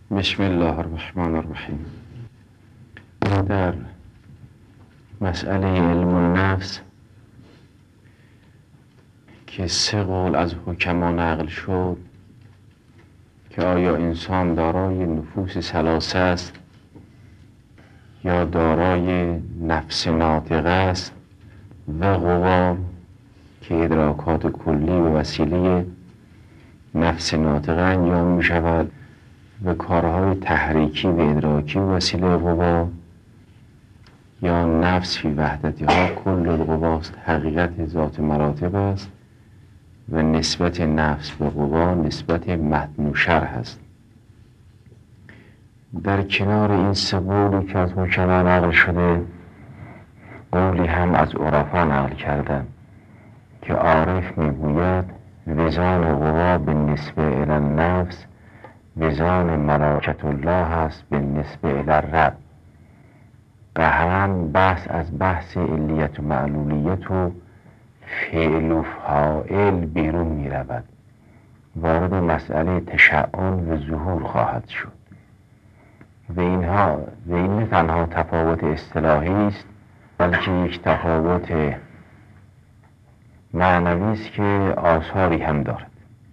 بسم الله الرحمن الرحیم. در مسئله علم النفس که 3 قول از حکما نقل شد که آیا انسان دارای نفوس ثلاثه است یا دارای نفس ناطقه است و قوا که ادراکات کلی و وسیله نفس ناطقه انجام می شود و کارهای تحریکی و ادراکی و وسیله قوا، یا نفس فی وحدتها کل القواست، حقیقت ذات مراتب است و نسبت نفس به قوا نسبت متن و شرح است. در کنار این 3 قولی که از حکما نقل شده، قولی هم از عرفا نقل کردن که عارف میگوید وزان قوا به نسبه الی النفس وزان ملائکة الله است به نسبه الی الرب. قهرا بحث از بحث علیت و معلولیت و فعل و فاعل بیرون می رود، وارد مسئله تشعن و ظهور خواهد شد و این نه تنها تفاوت اصطلاحی است بلکه یک تفاوت معنوی است که آثاری هم دارد.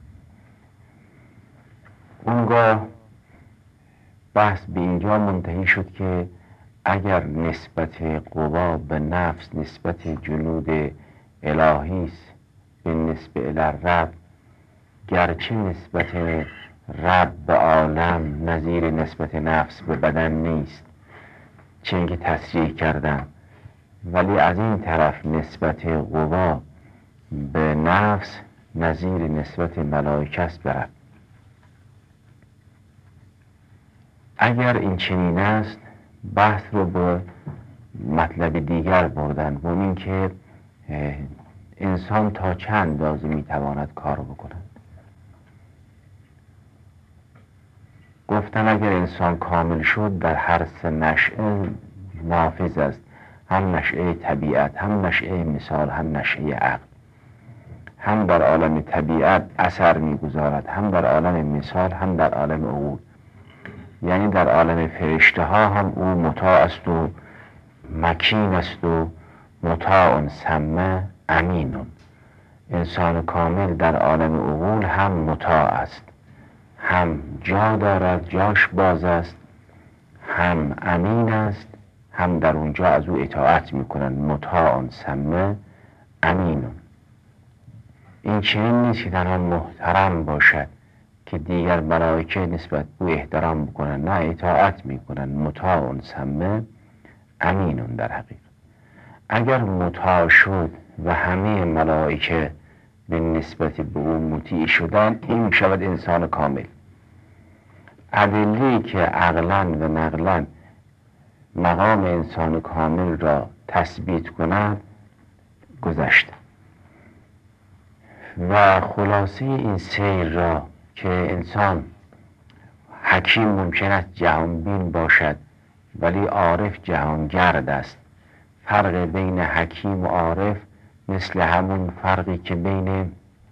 اونگاه بحث به اینجا منتهی شد که اگر نسبت قوا به نفس نسبت جنود الهی است به نسبت الی الرب، گرچه نسبت رب به عالم نظیر نسبت نفس به بدن نیست چون که تصریح کردن، ولی از این طرف نسبت قوا به نفس نظیر نسبت ملائکه است به رب. اگر این چنین است، بحث رو به مطلب دیگر بردن و این که انسان تا چند اندازه میتواند کار بکند. گفتن اگر انسان کامل شد در هر 3 نشأه نافذ است، هم نشأه طبیعت، هم نشأه مثال، هم نشأه عقل. هم در عالم طبیعت اثر میگذارد، هم در عالم مثال، هم در عالم عقول. یعنی در عالم فرشته ها هم او مطاع است و مکین است و مطاع ثم امین. انسان کامل در عالم عقول هم مطاع است، هم جا دارد، جاش باز است، هم امین است، هم در اونجا از او اطاعت میکنند. مطاع ثم امین. این چنین نیست که تنها محترم باشد که دیگر ملائکه نسبت به احترام بکنن، نه اطاعت میکنن. مطاع ثم امین در حقیقت. اگر مطاع شد و همه ملائکه به نسبت به او مطیع شدن، این شود انسان کامل. ادله‌ای که عقلاً و نقلاً مقام انسان کامل را تثبیت کند گذشته و خلاصه این سیر را که انسان حکیم ممکن است جهانبین باشد ولی عارف جهانگرد است. فرق بین حکیم و عارف مثل همون فرقی که بین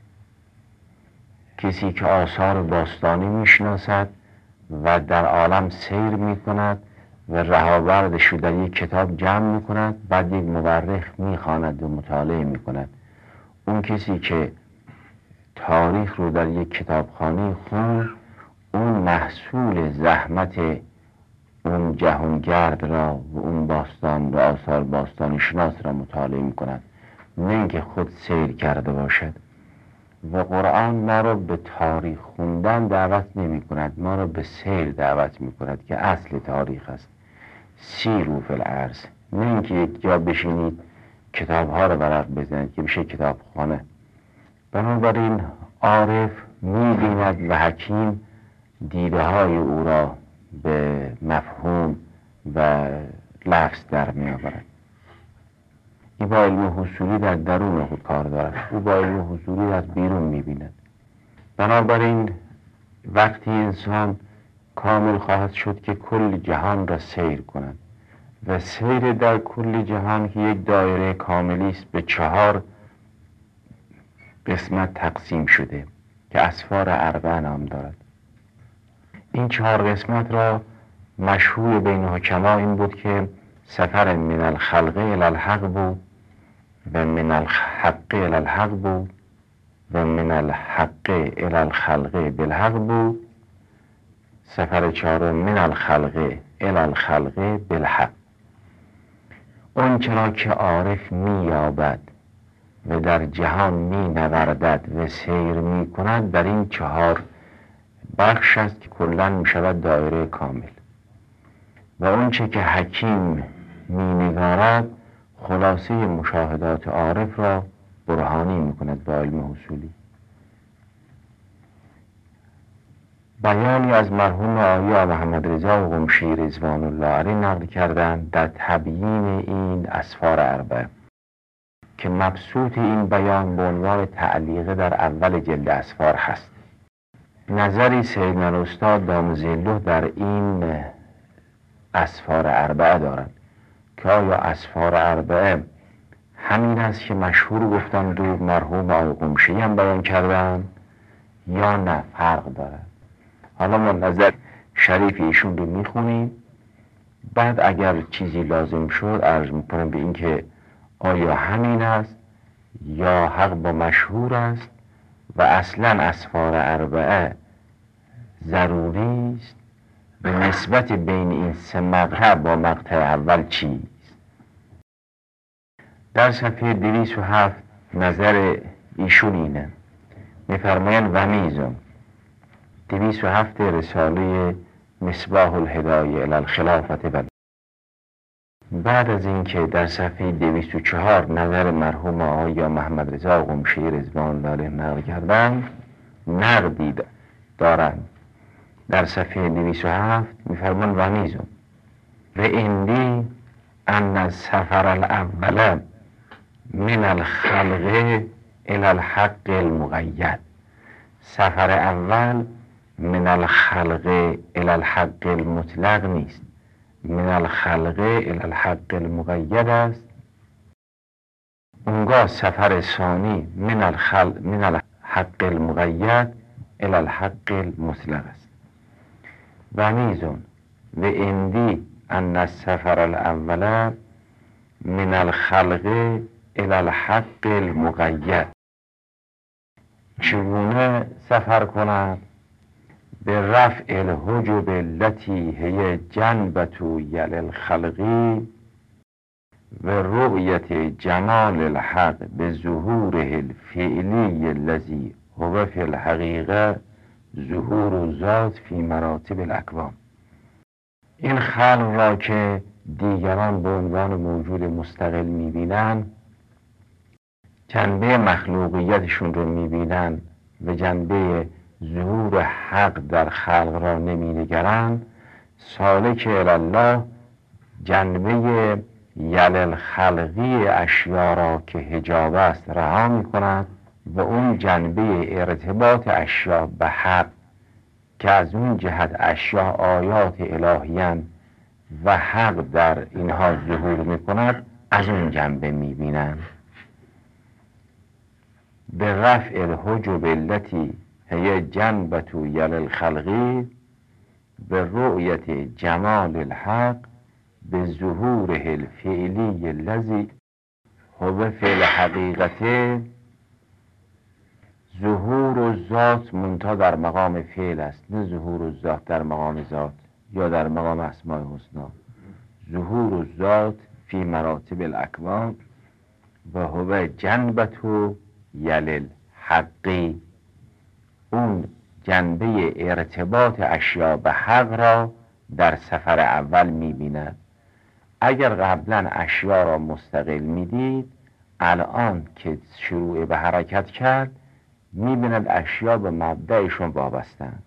کسی که آثار باستانی میشناسد و در عالم سیر میکند و رهاوردش رو در یک کتاب جمع میکند، بعد یک مورخ میخواند و مطالعه میکند. اون کسی که تاریخ رو در یک کتابخانه خوند، اون محصول زحمت اون جهانگرد را و اون باستان و آثار باستانی شناس را مطالعه می کند، نه اینکه خود سیر کرده باشد. و قرآن ما را به تاریخ خوندن دعوت نمی کند، ما را به سیر دعوت می کند که اصل تاریخ است. سیروا فی الارض، نه اینکه یک جا بشینید کتاب ها را ورق بزنید که بشه کتابخانه. بنابراین عارف می بیند و حکیم دیده های او را به مفهوم و لفظ در می آورد. این با علم حصولی در درون خود کار دارد، او با علم حصولی از بیرون می بیند. بنابراین وقتی انسان کامل خواهد شد که کل جهان را سیر کند و سیر در کل جهان که یک دایره کاملی است به 4 قسمت تقسیم شده که اسفار اربع نام دارد. این 4 قسمت را مشهور بین حکما این بود که سفر من الخلق الی الحق بود و من الحق الی الحق بود و من الحق الی الخلق بالحق بود. سفر 4 من الخلق الی الخلق بالحق. اون چرا که عارف می یابد و در جهان می نوردد و سیر می کند در این 4 بخش است که کلاً می شود دایره کامل. و اون چه که حکیم می نگارد خلاصه مشاهدات عارف را برهانی می کند با علم حصولی. بیانی از مرحوم آیا محمد رضا قمشی رضوان الله علیه نقل کردند در تبیین این اسفار اربعه که مبسوط این بیان به عنوان تعلیقه در اول جلد اسفار هست. نظری سیدنا الاستاد دام ظله در این اسفار اربعه دارند که آیا اسفار اربعه همین است که مشهور گفتند و مرحوم آقای قمشی هم بیان کردند یا نه فرق دارد. حالا ما نظر شریف ایشون رو میخونیم، بعد اگر چیزی لازم شد عرض میکنم به این که آیا همین است یا حق با مشهور است و اصلا اسفار اربعه ضروری است به نسبت بین این 3 مقطع با مقطع اول چیست. در صفحه 207 نظر ایشون اینه، میفرمایند و میزن 207 رساله مصباح الهدایه الی الخلافت. بعد از اینکه در صفحه 204 نظر مرحوم آقای محمد رضا قمشی رضوان الله علیه نقل کردند، نقدی دارند در صفحه 207 میفرمان و میزن و اندی ان السفر الاول من الخلق الی الحق المقید. سفر اول من الخلق الی الحق المطلق نیست، من الخلق الی الحق المقید است. اونگاه سفر ثانی من الحق المقید الی الحق المطلق است. و میزن و اندی ان السفر الاول من الخلق الی الحق المقید. چگونه سفر کند؟ به رفع الحجب التي هی جنبت یل الخلقی و رؤیت جمال الحق به ظهوره الفعلی الذی هو فی الحقیقه ظهور ذات فی مراتب الاکوان. این خلق را که دیگران به عنوان موجود مستقل میبینند، جنبه مخلوقیتشون رو میبینند و جنبه ظهور حق در خلق را نمینگرند، سالک الله جنبه یل الخلقی اشیا را که حجاب است رها میکند و اون جنبه ارتباط اشیا به حق که از اون جهت اشیا آیات الهیان و حق در اینها ظهور میکند از اون جنبه میبینند. به رفع الحجب التي هی جنبت یل الخلقی به رؤیت جمال الحق به ظهوره الفعلی الذی هو فی الحقیقه. ظهور و ذات منتها در مقام فعل است، نه ظهور و ذات در مقام ذات یا در مقام اسماء الحسنا. ظهور و ذات فی مراتب الاکوان و هو جنبت یل الحقی. اون جنبه ارتباط اشیا به حق را در سفر اول می‌بیند. اگر قبلا اشیا را مستقل می‌دید، الان که شروع به حرکت کرد می‌بیند اشیا به مبدأشون وابستند.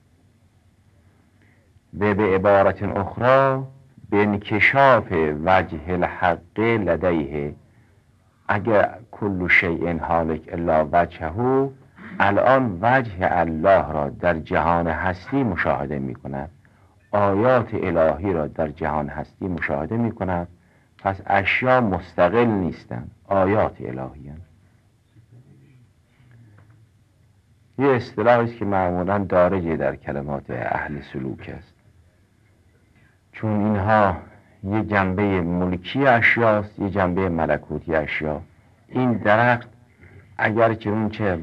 و به عبارت اخرى به انکشاف وجه الحق لدیه. اگر کل شیء هالک الا وجهه، الان وجه الله را در جهان هستی مشاهده می کند، آیات الهی را در جهان هستی مشاهده می کند. پس اشیا مستقل نیستند، آیات الهی هستند. یه اصطلاحی است که معمولاً دارجه در کلمات اهل سلوک است، چون اینها یه جنبه ملکی اشیاست، یه جنبه ملکوتی اشیا. این درخت اگر که اون چه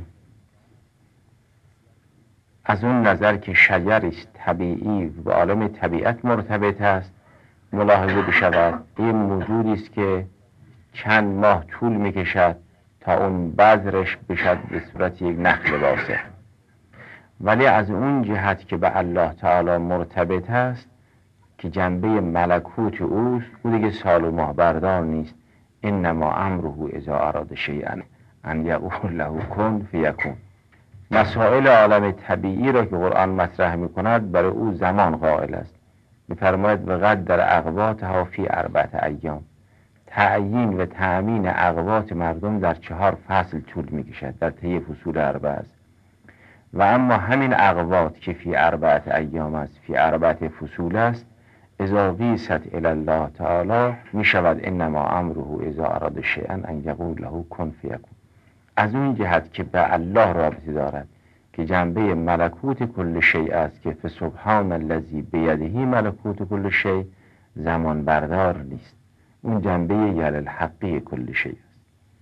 از اون نظر که شجریست طبیعی و عالم طبیعت مرتبط است ملاحظه بشود، این موجودی است که چند ماه طول میکشد تا اون بذرش بشد به صورت یک نخل واسع، ولی از اون جهت که به الله تعالی مرتبط است که جنبه ملکوت اوست، او دیگه سال و ماه بردار نیست. انما امره اذا اراد شیئا ان یقول له کن فیکون. مسائل عالم طبیعی را که قرآن مطرح میکند برای او زمان قائل است. میفرماید وقدر اقواتها فی 4 ایام. تعیین و تأمین اقوات مردم در 4 فصل طول میکشد، در طی فصول 4 است. و اما همین اقوات که فی 4 ایام است، فی 4 فصول است، اذا قیست الی الله تعالی می شود انما امره اذا اراد شیئا ان یقول له کن فیکون. از اون جهت که به الله رابطه دارد که جنبه ملکوت کل شیء است که فسبحان الذی بیده ملکوت کل شیء، زمان بردار نیست، اون جنبه یل الحقی کل شیء است.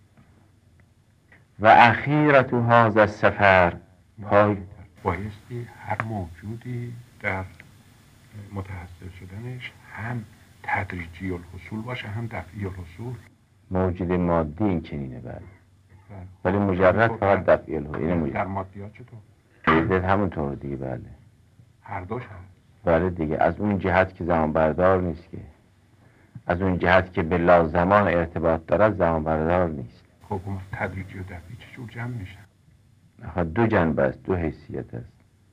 و اخیرت هذا السفر، بایستی هر موجودی در متحصل شدنش هم تدریجی الحصول باشه هم دفعی الحصول. موجود مادی این چنینه بله، ولی مجرد فقط دفعی الحصول. در مادیات چطور؟ همونطور دیگه بله، هر دوش هست بله دیگه. از اون جهت که زمان بردار نیست، که از اون جهت که به لازمان ارتباط دارد زمان بردار نیست. خب تدریجی و دفعی چجور جمع میشن؟ 2 جنبه است، 2 حیثیت است.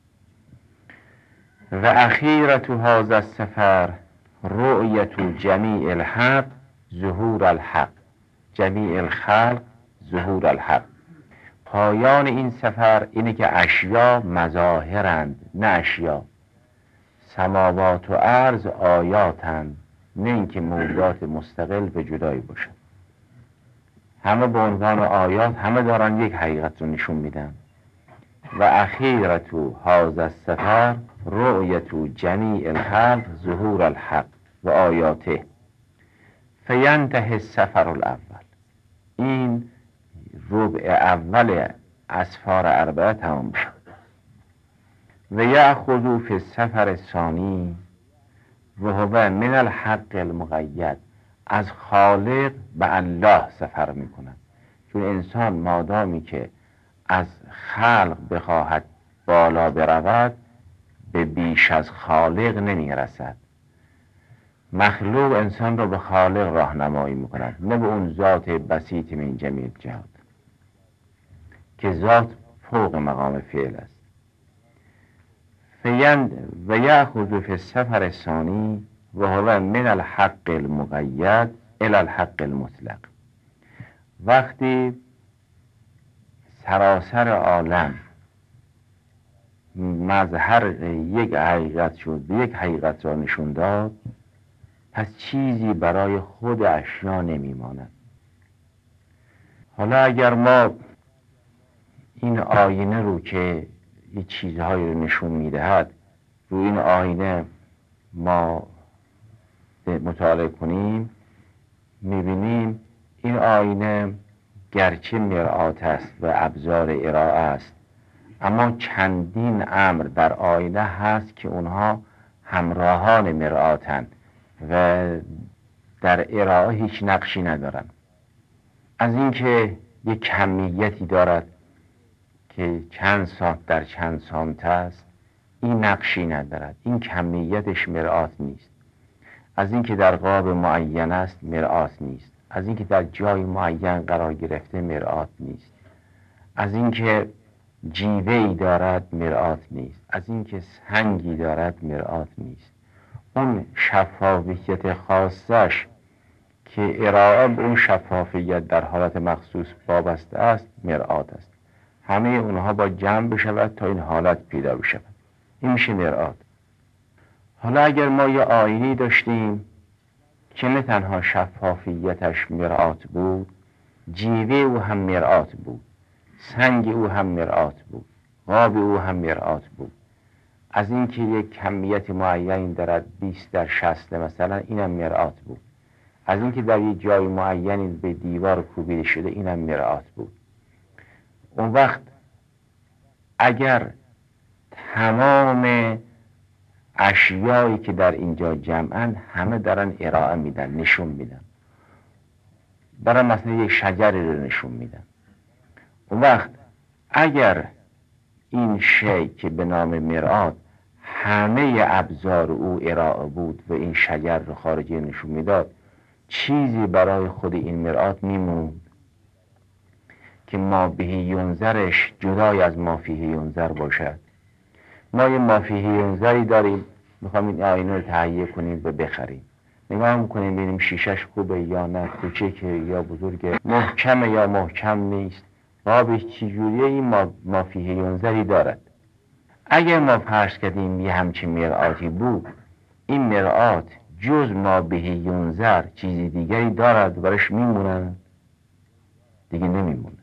و اخیرت هذا السفر رؤیت جمیع الحق ظهور الحق، جمیع الخلق ظهور الحق. پایان این سفر اینه که اشیا مظاهرند نه اشیا، سماوات و ارض آیاتند نه اینکه موجودات مستقل به جدایی باشن. همه به عنوان آیات، همه دارن یک حقیقت رو نشون میدن. و اخیرت هذا السفر رؤیت جمیع الخلق ظهور الحق و آیاته فینتهی السفر الاول. این ربع اول اسفار 4 تمام شد. و یأخذ فی السفر الثانی و هو من الحق المقید. از خالق به الله سفر میکند، چون انسان مادامی که از خلق بخواهد بالا برود به بیش از خالق نمیرسد. مخلوق انسان را به خالق راهنمایی میکند، نه به اون ذات بسیط من جمیع جهات که ذات فوق مقام فعل است. و یأخذ فی السفر الثانی و هو من الحق المقید الی الحق المطلق. وقتی سراسر عالم مظهر یک حقیقت شد، به یک حقیقت را نشون داد، پس چیزی برای خود اشیا نمیماند. حالا اگر ما این آینه رو که یه چیزهایی رو نشون میدهد رو این آینه ما مطالعه کنیم، میبینیم این آینه گرچه مرآت است و ابزار ارائه است، اما چندین امر در آینه هست که اونها همراهان مرآتند و در ارائه هیچ نقشی ندارند. از اینکه یک کمیتی دارد که چند سانت در چند سانت است، این نقشی ندارد، این کمیتش مرآت نیست. از اینکه در قاب معین است مرآت نیست. از اینکه در جای معین قرار گرفته مرآت نیست. از اینکه جیوه‌ای دارد مرآت نیست. از اینکه سنگی دارد مرآت نیست. اون شفافیت خاصش که ارائه به اون شفافیت در حالت مخصوص وابسته است مرآت است. همه اونها با جمع بشود تا این حالت پیدا بشود. این میشه مرآت. حالا اگر ما یه آینه‌ای داشتیم که نه تنها شفافیتش مرآت بود، جیوه او هم مرآت بود، سنگ او هم مرآت بود، قاب او هم مرآت بود. از اینکه یک کمیت معین دارد 20 در 60 مثلا، اینم مرآت بود. از اینکه در یک جای معینی به دیوار کوبیده شده، اینم مرآت بود. اون وقت اگر تمام اشیایی که در اینجا جمعن همه دارن ارائه میدن، نشون میدن، دارن مثلا یک شجری رو نشون میدن، اون وقت اگر این شی که به نام مرآت همه ابزار او ارائه بود و این شجر رو خارجی نشون میداد، چیزی برای خود این مرآت میموند که ما بهی ینظرش جدای از ما فیه ینظر باشد. ما یه ما فیه ینظری داریم، میخوام این آینه رو تهیه کنیم و بخریم، نگاه میکنیم ببینیم شیشش خوبه یا نه، کوچکه یا بزرگه، محکمه یا محکم نیست، قابش چجوریه، این ما فیه ینظری دارد. اگر ما فرض کردیم یه همچین مرآتی بود، این مرآت جز ما بهی ینظر چیزی دیگری دارد و برش میمونند؟ دیگه نمیموند.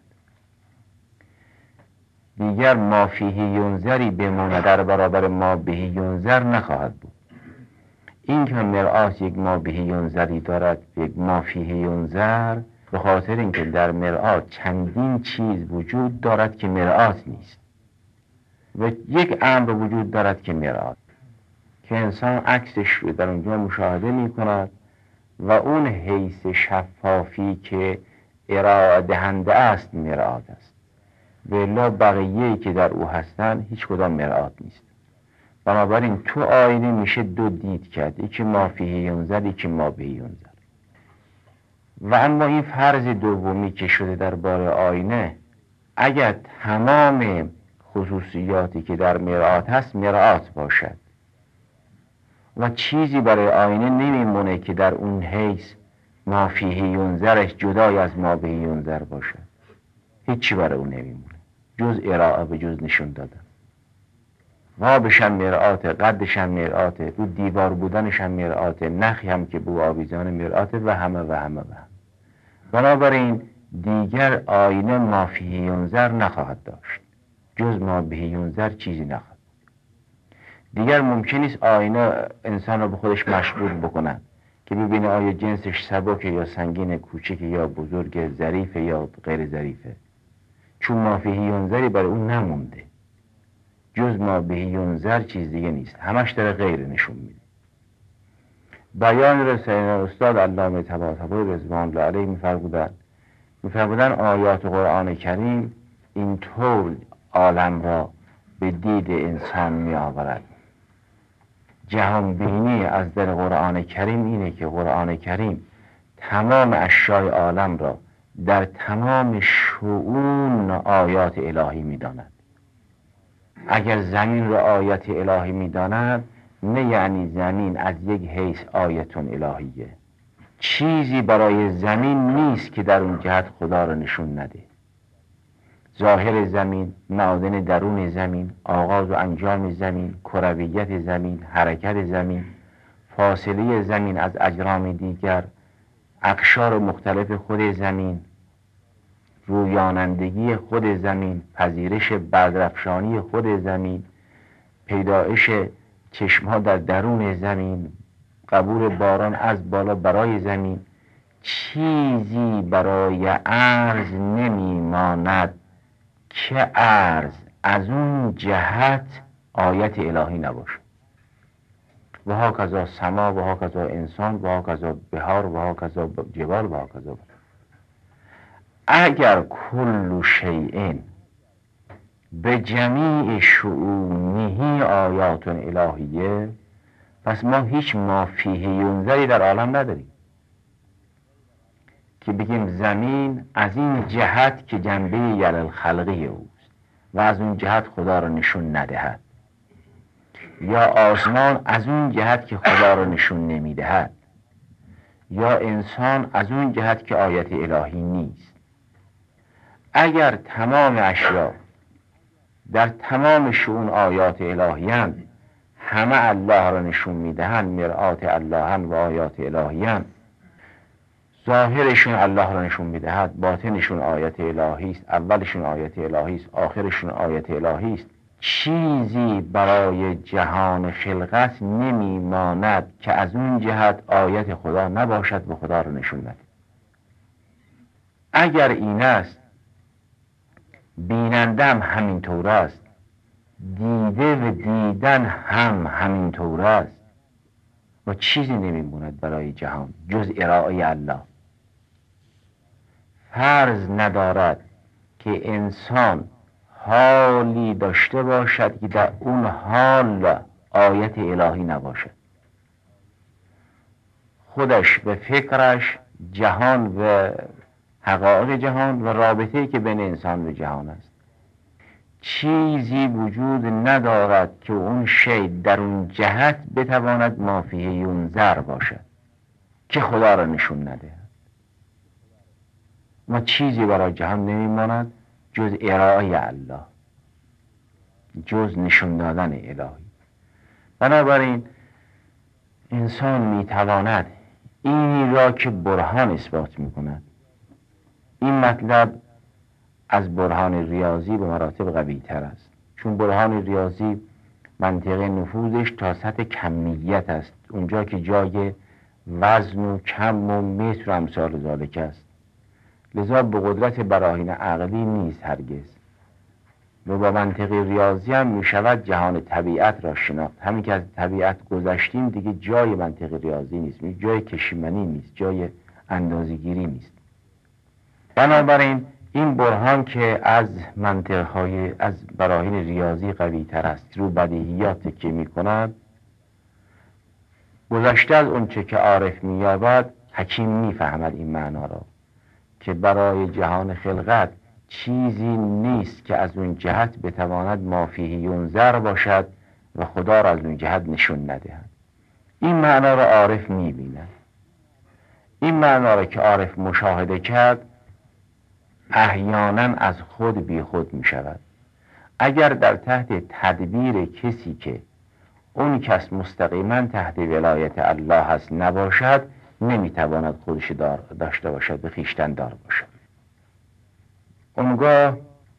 دیگر ما فیه ینظری بماند در برابر ما بهی ینظر نخواهد بود. این که مرآت یک ما بهی ینظری دارد، یک ما فیه ینظر، به خاطر اینکه در مرآت چندین چیز وجود دارد که مرآت نیست و یک امر وجود دارد که مرآت، که انسان عکسش رو در اونجا مشاهده می کند و اون حیث شفافی که ارائه دهنده است مرآت است، ولی بقیه‌ای که در او هستن هیچ کدام مرآت نیست. بنابراین تو آینه میشه دو دید کرد، یکی ما فیه ینظر، یکی ما بهی ینظر. و اما این فرض دومی که شده درباره آینه، اگر تمام خصوصیاتی که در مرآت هست مرآت باشد و چیزی برای آینه نمیمونه که در اون حیث ما فیه ینظرش جدای از ما بهی ینظر باشد، هیچی برای اون نمیمونه جز ارائه و جز نشون دادن. قابش هم مرآت، قدش هم مرآت، رو دیوار بودنش هم مرآت، نخی هم که بو آویزان مرآت و همه و همه و همه. بنابراین دیگر آینه ما فیه ینظر نخواهد داشت، جز ما بهی ینظر چیزی نخواهد. دیگر ممکن نیست آینه انسان رو به خودش مشغول بکنن که ببینه آیا جنسش سبک یا سنگین، کوچک یا بزرگ، ظریف یا غیر ظریفه، چون ما فیه ینظری برای اون نمونده. جز ما بهی ینظر چیز دیگه نیست، همش داره غیر نشون میده. بیان رسائل استاد علامه طباطبایی رضوان الله علیه میفرمودن آیات قرآن کریم اینطور عالم را به دید انسان می آورد. جهان بینی از در قرآن کریم اینه که قرآن کریم تمام اشیاء عالم را در تمام شؤون آیات الهی می داند. اگر زمین را آیت الهی می داند، نه یعنی زمین از یک حیث آیتون الهیه، چیزی برای زمین نیست که در اون جهت خدا را نشون نده. ظاهر زمین، معادن درون زمین، آغاز و انجام زمین، کرویت زمین، حرکت زمین، فاصله زمین از اجرام دیگر، اقشار مختلف خود زمین، رویانندگی خود زمین، پذیرش بدرفشانی خود زمین، پیدایش چشمها در درون زمین، قبول باران از بالا برای زمین، چیزی برای عرض نمیماند که عرض از اون جهت آیت الهی نباشه. و هاکذا سما و هاکذا انسان و هاکذا بهار و هاکذا جبال و هاکذا. اگر کل شیء به جمیع شؤونه آیات الهیه، پس ما هیچ ما فیه ینظری در عالم نداریم که بگیم زمین از این جهت که جنبه یلل خلقی اوست و از اون جهت خدا را نشون ندهد، یا آسمان از اون جهت که خدا را نشون نمیدهد، یا انسان از اون جهت که آیت الهی نیست. اگر تمام اشیاء در تمام شؤون آیات الهی‌اند، همه الله را نشون میدهند، مرآت الله‌اند و آیات الهی‌اند، ظاهرشون الله را نشون میدهد، باطنشون آیت الهی است، اولشون آیت الهی است، آخرشون آیت الهی است. چیزی برای جهان خلقت نمیماند که از اون جهت آیت خدا نباشد و خدا را نشون نده. اگر این است، بیننده هم همینطور است، دیده و دیدن هم همینطور است و چیزی نمیموند برای جهان جز ارائه الله. فرض ندارد که انسان حالی داشته باشد که در اون حال آیت الهی نباشد. خودش به فکرش جهان و حقایق جهان و رابطه‌ای که بین انسان و جهان است، چیزی وجود ندارد که اون شی در اون جهت بتواند ما فیه ینظر باشد که خدا را نشون ندهد. و چیزی برای جهان نمیماند جز ارائه الله، جز نشون دادن الهی. بنابراین انسان میتواند این را که برهان اثبات میکند، این مطلب از برهان ریاضی به مراتب قوی تر است، چون برهان ریاضی منطقه نفوذش تا سطح کمیت است، اونجا که جای وزن و کم و متر و امثال ذالک است، لذا به قدرت براهین عقلی نیست هرگز. و با منطقه ریاضی هم می شود جهان طبیعت را شناخت. همین که از طبیعت گذشتیم دیگه جای منطقه ریاضی نیست، جای کشیمنی نیست، جای اندازه‌گیری نیست. بنابراین این برهان که از منطقهای از براهین ریاضی قوی تر است، رو بدیهیات تکیه می کند، گذشته از اون چه که عارف می یابد، حکیم می فهمد این معنا را که برای جهان خلقت چیزی نیست که از اون جهت بتواند ما فیه ینظر باشد و خدا را از اون جهت نشون ندهد. این معنا را عارف می بیند. این معنا را که عارف مشاهده کرد، احیانا از خود بی خود می شود. اگر در تحت تدبیر کسی که اون کس مستقیما تحت ولایت الله هست نباشد، نمیتواند خودش داشته باشد، به خویشتن دار باشد. اونگاه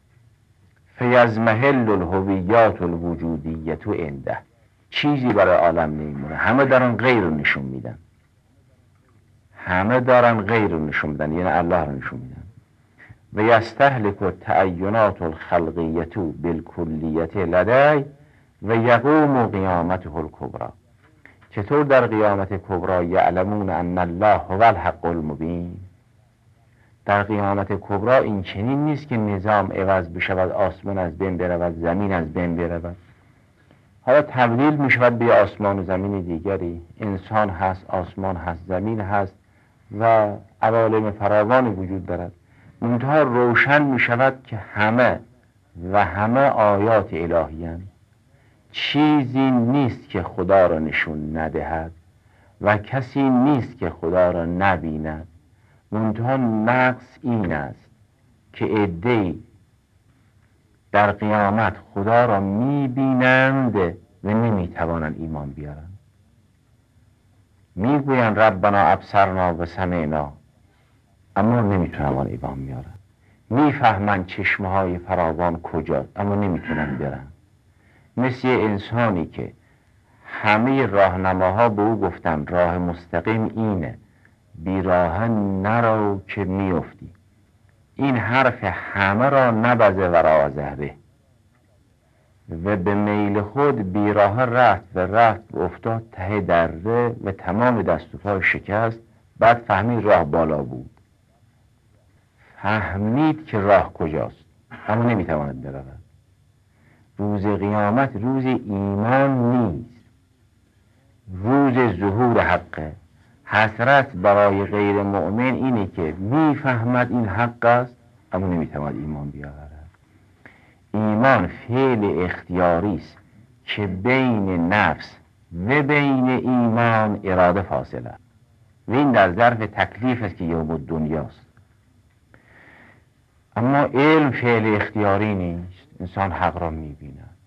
فیزمحل الهویات الوجودیت عنده، چیزی برای عالم نمیمونه، همه دارن غیر رو نشون میدن، همه دارن غیر رو نشون میدن، یعنی الله رو نشون میدن. و یستهلک التعینات الخلقیت بالکلیت لدی و یقوم قیامته الکبری. چطور در قیامت کبری یعلمون ان الله هو الحق المبین؟ در قیامت کبری این چنین نیست که نظام عوض بشود، آسمان از بین برود، زمین از بین برود. حالا تبدیل می شود به آسمان و زمین دیگری، انسان هست، آسمان هست، زمین هست و عوالم فراوانی وجود دارد. منتها روشن می شود که همه آیات الهی هستند. چیزی نیست که خدا را نشون ندهد و کسی نیست که خدا را نبیند. منتها نقص این است که عده‌ای در قیامت خدا را میبینند و نمیتوانند ایمان بیارند. میگویند ربنا ابصرنا و سمعنا، اما نمیتونن ایمان بیارن. میفهمند چشمهای فراوان کجاست، اما نمیتونن برن. مثل انسانی که همه راهنماها به او گفتن راه مستقیم اینه، بی راه نرو که میافتی. این حرف همه را نبزه ورا زهره و به میل خود بی راه رفت و افتاد ته دره و تمام دست و پای شکست. بعد فهمید راه بالا بود، فهمید که راه کجاست، اما نمیتواند برود. روز قیامت روز ایمان نیست، روز ظهور حقه. حسرت برای غیر مؤمن اینه که میفهمد این حق است اما نمیتواند ایمان بیاورد. ایمان فعل اختیاری است که بین نفس و بین ایمان اراده فاصله و این در ظرف تکلیف است که یوم الدنیاست. اما علم فعل اختیاری نیست، انسان حق را میبیند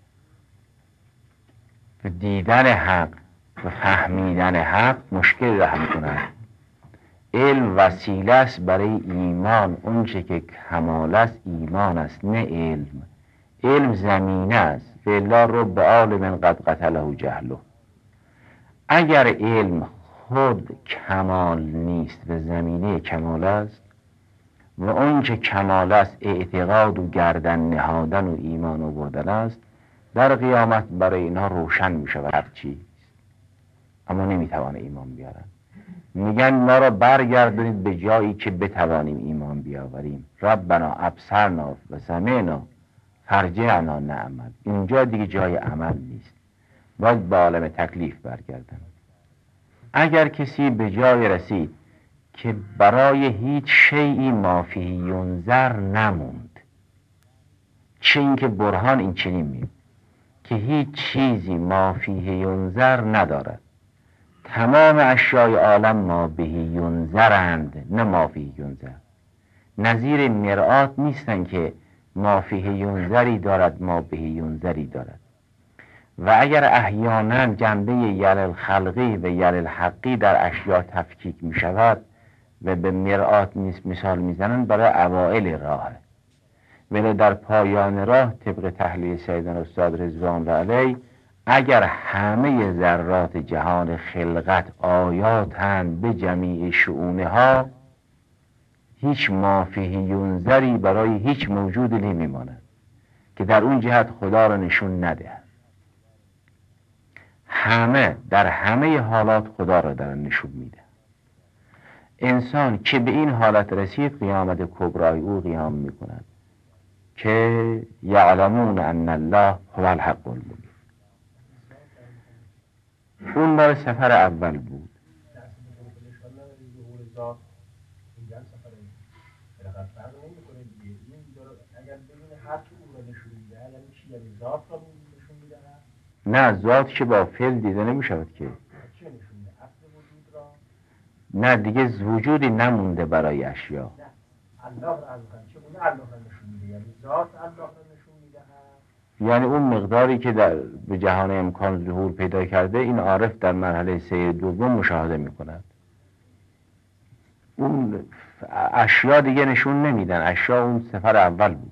و دیدن حق و فهمیدن حق مشکل راه میکند. علم وسیله است برای ایمان. اونچه که کمال است ایمان است، نه علم. علم زمینه است. فالا رب عالم قد قتله جهله. اگر علم خود کمال نیست و زمینه کمال است و اونچه کمال است اعتقاد و گردن نهادن و ایمان آوردن است، در قیامت برای اینها روشن می شود هر چیز، اما نمیتوان ایمان بیارن. میگن ما را برگردونید به جایی که بتوانیم ایمان بیاوریم. ربنا ابصرنا و سمعنا فرجعنا نعمل. اینجا دیگه جای عمل نیست، باید به عالم تکلیف برگردن. اگر کسی به جای رسید که برای هیچ شیئی ما فیه ینظر نموند، چه این که برهان این چنین میگه که هیچ چیزی ما فیه ینظر ندارد، تمام اشیای عالم ما بهی ینظرند نه ما فیه ینظر. نظیر مرآت نیستن که ما فیه ینظری دارد ما بهی ینظری دارد. و اگر احیانا جنبه یل الخلقی و یل الحقی در اشیا تفکیک می شود و به مرآت نیست مثال میزنن، برای اوائل راهه، ولی در پایان راه طبق تحلیل سیدنا استاد رضوان علیه اگر همه ذرات جهان خلقت آیاتند به جمیع شؤونها، هیچ ما فیه ینظری برای هیچ موجودی نمیماند که در اون جهت خدا را نشون نده. همه در همه حالات خدا را در نشون میده. انسان که به این حالت رسید قیامت کبرای او قیام میکند که یعلمون ان الله هو الحق المبین. اون مال سفر اول بود. نه ذات که با فعل دیده نمی شود که. نه دیگه وجودی نمونده برای اشیا. الله را چگونه الله را نشون میده؟ یعنی ذات الله را نشون میده. یعنی اون مقداری که در به جهان امکان ظهور پیدا کرده، این عارف در مرحله سیر دوم مشاهده میکند. اون اشیا دیگه نشون نمیدن، اشیا اون سفر اول بود.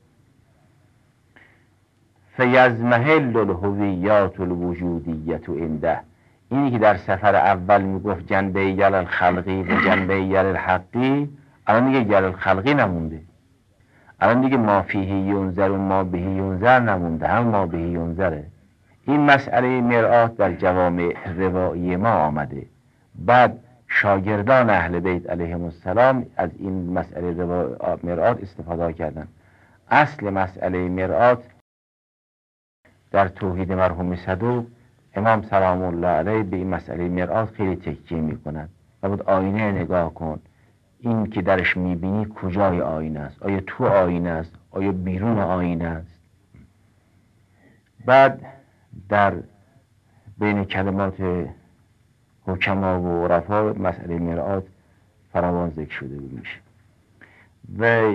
فیزمحل الهویات الوجودیت عنده. اینی که در سفر اول میگفت جنبه یل الخلقی و جنبه یل الحقی، الان دیگه یل الخلقی نمونده، الان دیگه ما فیه ینظر و ما بهی ینظر نمونده، هم ما بهی ینظره. این مسئله مرآت در جوامع روایی ما آمده. بعد شاگردان اهل بیت علیهم السلام از این مسئله مرآت استفاده کردن. اصل مسئله مرآت در توحید مرحوم صدوق امام سلام الله علیه به این مسئله مرآت خیلی تکیه می کند. و بود آینه نگاه کن، این که درش می بینی کجای آینه است؟ آیا تو آینه است؟ آیا بیرون آینه است؟ بعد در بین کلمات حکما و عرفا مسئله مرآت فراوان ذکر شده میشه. و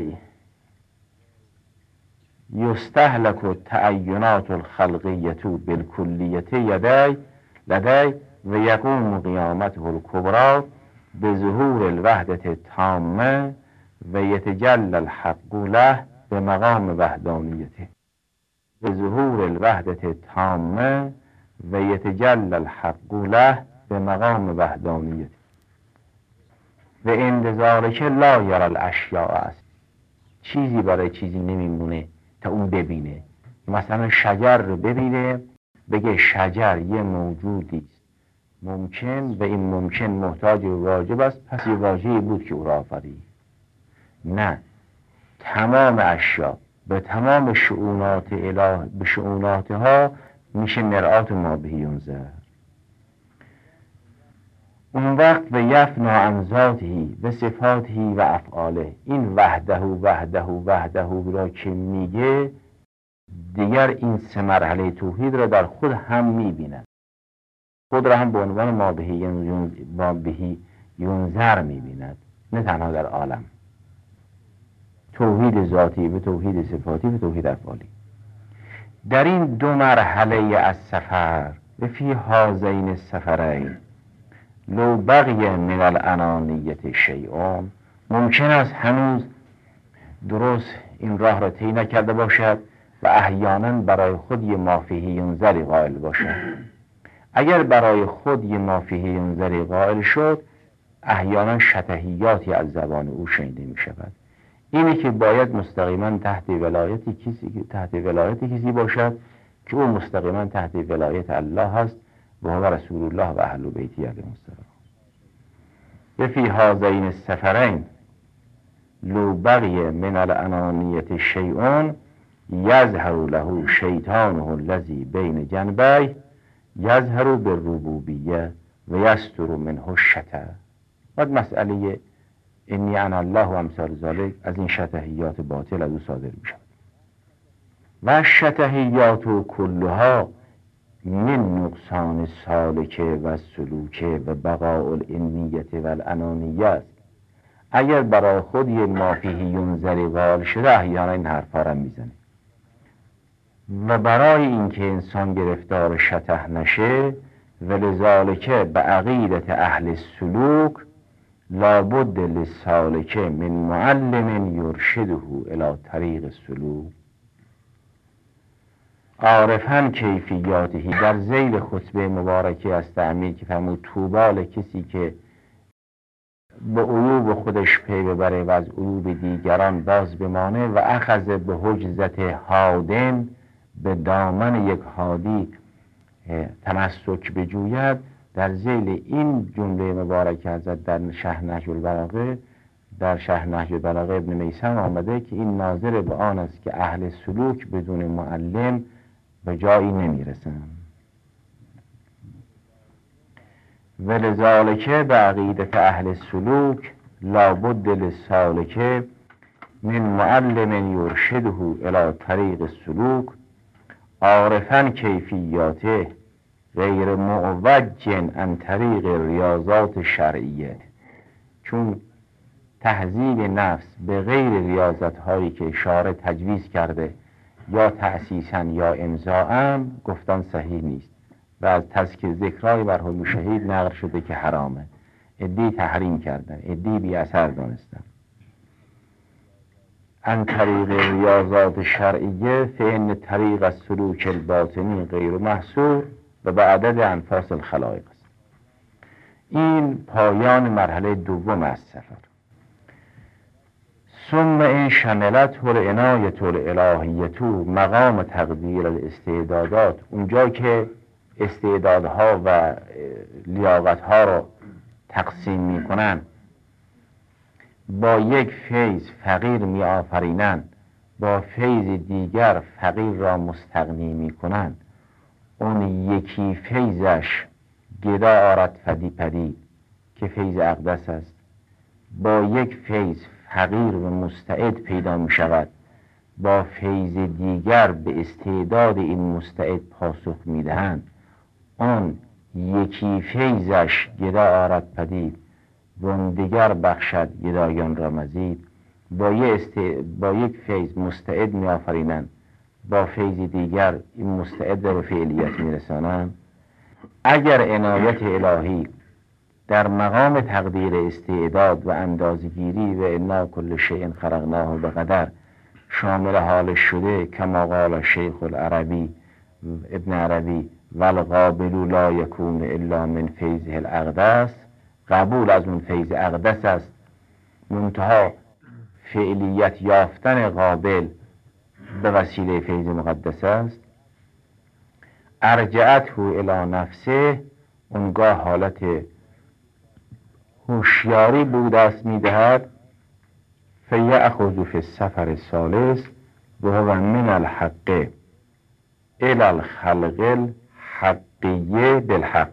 یستهلک التعینات الخلقیه بالکلیه یدی لدی و یقوم قیامته الکبری به ظهور الوحدت التامه و یتجلی الحق له به مقام وحدانیته. به ظهور الوحدت التامه و یتجلی الحق له به مقام وحدانیته. و عند ذلک لا یری الاشیاء است. چیزی برای چیزی نمیمونه تا اون ببینه. مثلا شجر رو ببینه بگه شجر یه موجودی است ممکن و این ممکن محتاج و واجب است، پس یه واژه‌ای بود که او را آفرید. نه، تمام اشیا به تمام شؤونات اله به شؤوناتها میشه مرآت ما بهی ینظر. اون وقت به یفنا عن ذاته و صفاته و افعاله. این وحده را که میگه دیگر این سه مرحله توحید را در خود هم میبیند. خود را هم به عنوان ما بهی ینظر میبیند، نه تنها در عالم. توحید ذاتی و توحید صفاتی و توحید افعالی. در این دو مرحله از سفر و فی هذین السفرین لو بقی من الانانیت شیئون، ممکن است هنوز درست این راه را طی نکرده باشد و احیانا برای خود یه ما فیه ینظری قائل باشد. اگر برای خود یه ما فیه ینظری قائل شد، احیانا شطحیاتی از زبان او شنیده می شود. اینی که باید مستقیما تحت ولایت کسی باشد که او مستقیما تحت ولایت الله هست و هو رسول الله و اهل بیتی علیهم السلام. فی هذین السفرین لو بقی من الانانیت شیئون یظهر له شیطانه الذی بین جنبیه یظهر بالربوبیه و یستر منه الشطح. بعد مسئله انی انا الله و امثال ذالک از این شطحیات باطل از او صادر می شود. و الشطحیات کلها من نقصان سالکه و سلوکه و بقاء الانیت و الانانیه است. اگر برای خود یه ما فیه ینظری قائل شده، احیانا این حرفا را میزنه و برای اینکه انسان گرفتار شطح نشه، ولذالکه به عقیدت اهل سلوک لابد للسالک من معلم یرشده الی طریق السلوک عارفاً کیفیاته. در ذیل خطبه مبارکی از تعمیر که فرمود طوبی کسی که به عیوب خودش پی ببره و از عیوب دیگران باز بمانه و اخذ به حجزت هادن، به دامن یک هادی تمسک بجوید. در ذیل این جمله مبارک حضرت در شرح نهج البلاغه ابن میثم آمده که این ناظر به آن است که اهل سلوک بدون معلم به جایی نمیرسند. ولذالک به عقیدت اهل سلوک لابد للسالک من معلم یرشده الی طریق السلوک عارفاً کیفیاته غیر معوج عن طریق ریاضات شرعیه. چون تهذیب نفس به غیر ریاضت هایی که شارع تجویز کرده یا تأسیساً یا امضاءً گفتن صحیح نیست و از تذکر ذکرهای مرحوم شهید نقل شده که حرامه. عده‌ای تحریم کردن، عده‌ای بی اثر دانستن. عن طریق ریاضات شرعیه فإن طریق السلوک الباطنی غیر محصور و به عدد انفاس الخلایق است. این پایان مرحله دوم از سفر. ثم این شملت العنایة الالهیة مقام تقدیر الاستعدادات، اونجا که استعدادها و لیاقتها رو تقسیم می کنن، با یک فیض فقیر می آفرینن، با فیض دیگر فقیر را مستغنی می کنن. اون یکی فیضش گدا آرد پدید که فیض اقدس است. با یک فیض فقیر و مستعد پیدا می شود، با فیض دیگر به استعداد این مستعد پاسخ می دهند. آن یکی فیضش گدا آرد پدید و اون دیگر بخشد گدایان را مزید. با یک فیض مستعد می آفرینند، با فیض دیگر این مستعد را به فعلیت می رسانند. اگر عنایت الهی در مقام تقدیر استعداد و اندازگیری و انا کل شیء خلقناه بقدر شامل حال شده، کما قال شیخ العربی ابن عربی والقابل لا یکون الا من فیضه الاقدس، قبول از اون فیض اقدس است، منتها فعلیت یافتن قابل به وسیله فیض مقدس است. ارجعته الی نفسه، اونگاه حالت هوشیاری بود است میدهد. فیأخذ فی السفر الثالث و هو من الحق الی الخلق الحقیه بالحق.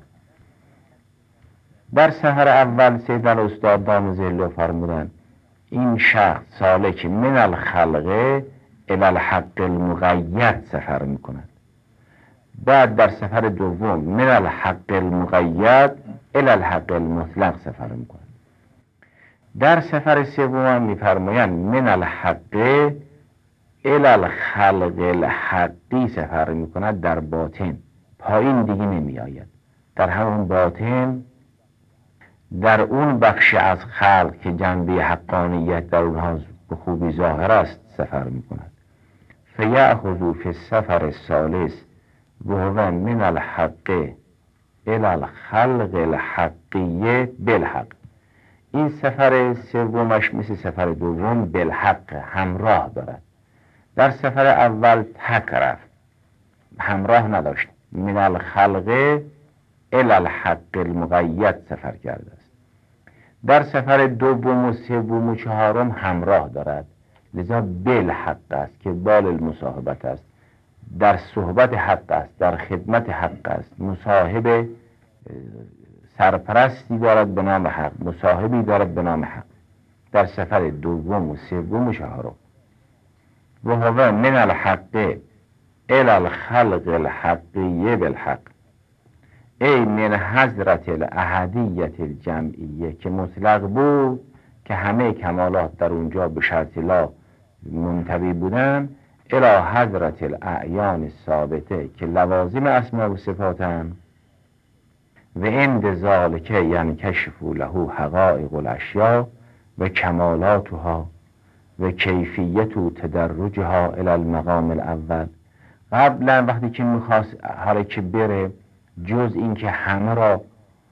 در سفر اول سید الاستاد دام ظله فرمودند این شخص سالک من الخلق الی الحق المقید سفر میکند. بعد در سفر دوم من الحق المقید الی الحق المطلق سفر میکند. در سفر سوم میفرمایند من الحق الی الخلق الحقی سفر میکند. در باطن پایین دیگه نمی آید، در همون باطن در اون بخش از خلق که جنبه حقانیت در اونها به خوبی ظاهر است سفر میکند. فیأخذ فی السفر الثالث وهو من الحق الی الخلق الحقیه بالحق. این سفر سومش مثل سفر دوم بالحق همراه دارد. در سفر اول تک رفت، همراه نداشت، من الخلق الی الحق المقید سفر کرده است. در سفر دوم و سوم و چهارم همراه دارد، لذا بالحق است که بال المصاحبت است، در صحبت حق است، در خدمت حق است، مصاحب سرپرستی دارد به نام حق، مصاحبی دارد به نام حق در سفر دوم و سوم و چهارم. و هو من الحق الی الخلق الحقیه بالحق ای من حضرت الاحدیت الجمعیه که مطلق بود که همه کمالات در اونجا به شرط لا منطبی بودن، الی حضرت الاعیان ثابته که لوازم اسماء و صفاتن و عند ذالک یعنی کشفوا له حقایق الاشیاء و کمالاتها و کیفیت و تدرجها الی المقام الاول. قبلا وقتی که میخواست حالا که بره جز این که همه را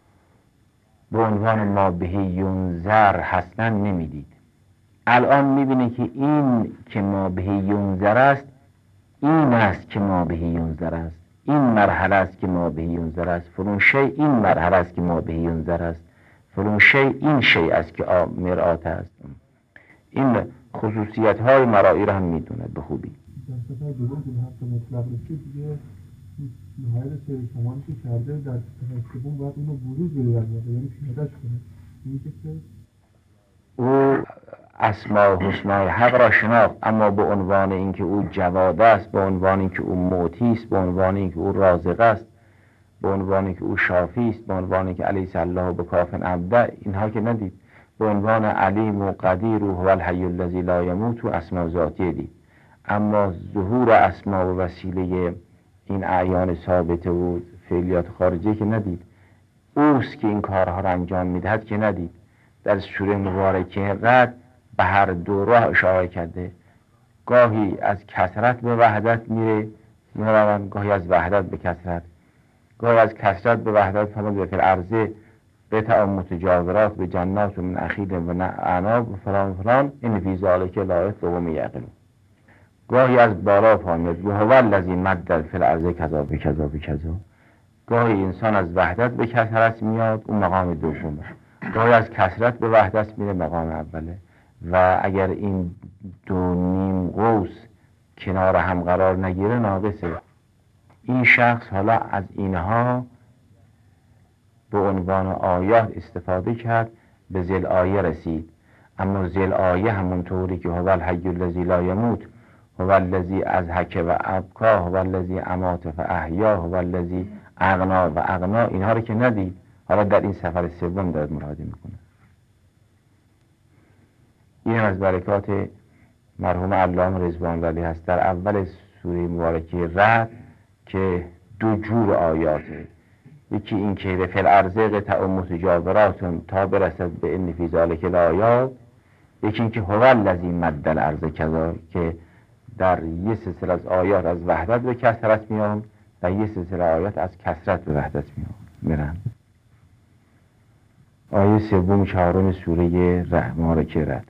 به عنوان ما بهی ینظر هستن نمیدید، الان میبینه که این که ما بهی ینظر است این است که ما بهی ینظر است، این مرحله است که ما بهی ینظر است، فلان شی این مرحله است که ما بهی ینظر است، فلان شی این شی است که مرآت است. این خصوصیت های مرایی را هم میدوند به خوبی. در سفر دوم که حق مطلق رسید دیگه نهایت سیر کمالی که کرده در سفر دوم باید اونو بروز بده در واقع، یعنی پیاده‌اش کنه. این که او اسماء و حسنای حق را شناخت، اما به عنوان اینکه او جواد است، به عنوان اینکه او معطی است، به عنوان اینکه او رازق است، به عنوان اینکه او شافی است، به عنوان اینکه الیس الله بکاف عبده، اینها که ندید. به عنوان علیم و قدیر و هو الحی الذی لا یموت و اسماء ذاتی دید. اما ظهور اسماء و وسیله این اعیان ثابته و فعلیات خارجی که ندید. اوست که این کارها را انجام میدهد که ندید. در سوره مبارکه رد به هر دو راه اشاره کرده، گاهی از کثرت به وحدت میروند، گاهی از وحدت به کثرت، گاهی از کثرت به وحدت فرمود به الارض قطع متجاورات به جنات و من اخیل و اعناب و فلان فلان این فی ذلک لآیات قوم یعقلون. گاهی از بالا فرمود و هو الذی مد فی الارض کذا و کذا و کذا. گاهی انسان از وحدت به کثرت میاد، اون مقام دومه. گاهی از کثرت به وحدت میره، مقام اوله. و اگر این دو نیم قوس کنار هم قرار نگیره ناقصه. این شخص حالا از اینها به عنوان آیات استفاده کرد، به ذیل آیه رسید. اما ذیل آیه همونطوری که هو الحی الذی لا یموت، هو الذی اضحک و ابکا، هو الذی امات فاحیا، هو الذی اغنا و اغنا، اینها رو که ندید. حالا در این سفر سوم دارد مراجعه میکنه. این از برکات مرحوم علامه رضوان علیه هست. در اول سوره مبارکه رعد که دو جور آیاته، یکی این که فی الارض قطع متجاورات تا برسد به ان فی ذلک الآیات، یکی این که هو الذی مد الارض کذا که در یه سلسله از آیات از وحدت به کثرت میان، در یه سلسله آیات از کثرت به وحدت میرن. آیه سوم چهارم سوره مبارکه رعد.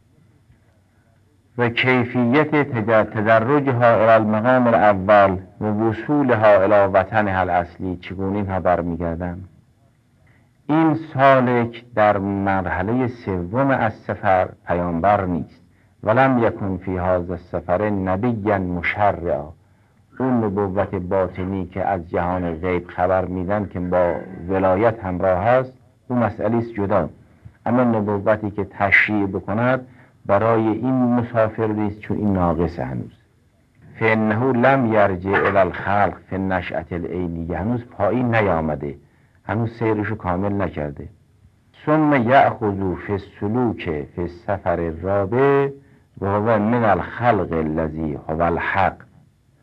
و کیفیت تدرجها الی المقام الاول و وصولها الی وطنها الاصلی، چگونه اینها برمیگردن. این سالک در مرحله سوم از سفر پیامبر نیست، ولم یکن فی هذا السفر نبیا مشرعا. اون نبوت باطنی که از جهان غیب خبر میدن که با ولایت همراه هست، اون مسئله است جدا. اما نبوتی که تشریع بکند برای این مسافر نیست، چون این ناقص هنوز. فانه لم یرجع الی الخلق فی النشأة العینیه، هنوز پایین نیامده، هنوز سیرشو کامل نکرده. ثم یأخذ فی السلوک فی السفر الرابع و هو من الخلق الذی هو الحق،